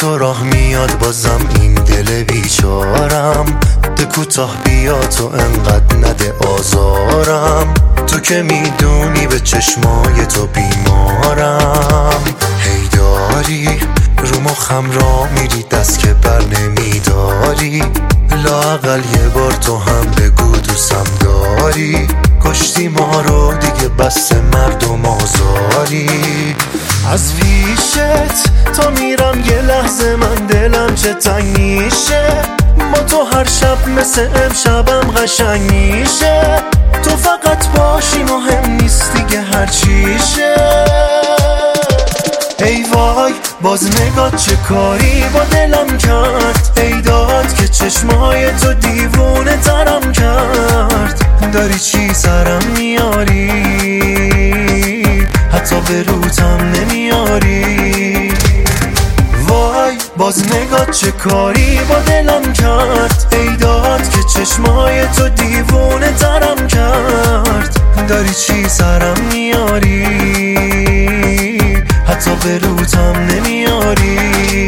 تو راه میاد بازم این دل بیچارم، ده کوتاه بیا تو انقدر نده آزارم، تو که میدونی به چشمای تو بیمارم. هی داری رو مخم را میری دست که بر نمیداری، لااقل یه بار تو هم بگو دوستم داری، کشتی ما رو دیگه بس مردم آزاری. از پیشت تا میرم یه لحظه من دلم چه تنگ میشه، با تو هر شب مثل امشبم قشنگ میشه، تو فقط باشی مهم نیست دیگه هر چیشه. ای وای باز نگاه چه کاری با دلم کرد، ای داد که چشمای تو دیوونه ترم کرد، داری چی سرم میاری حتی به روتم نمیاری. وای باز نگاه چه کاری با دلم کرد، ای داد که چشمای تو دیوونه ترم کرد، داری چی سرم میاری حتی به روتم نمیاری.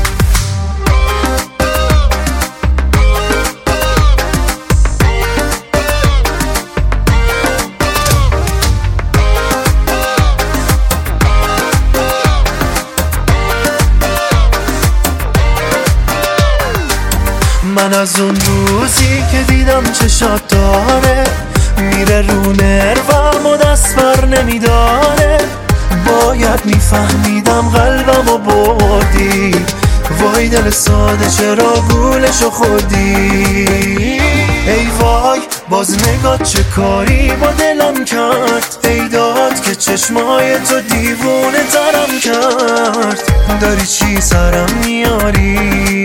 من از اون روزی که دیدم چشات داره، میره رو نروم و دست بر نمیداره، باید میفهمیدم قلبمو بردی، وای دل ساده چرا گولشو خوردی. ای وای باز نگاه چه کاری با دلم کرد، ای داد که چشمای تو دیوونه ترم کرد، داری چی سرم میاری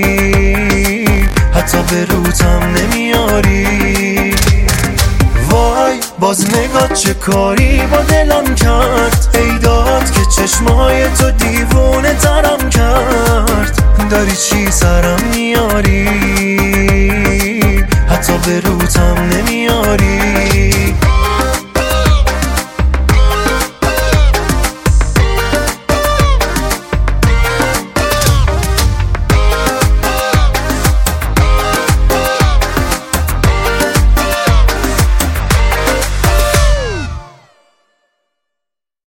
حتی به روتم نمیاری. وای باز نگاه چه کاری با دلم کرد، ای داد که چشمای تو دیوونه ترم کرد، داری چی سرم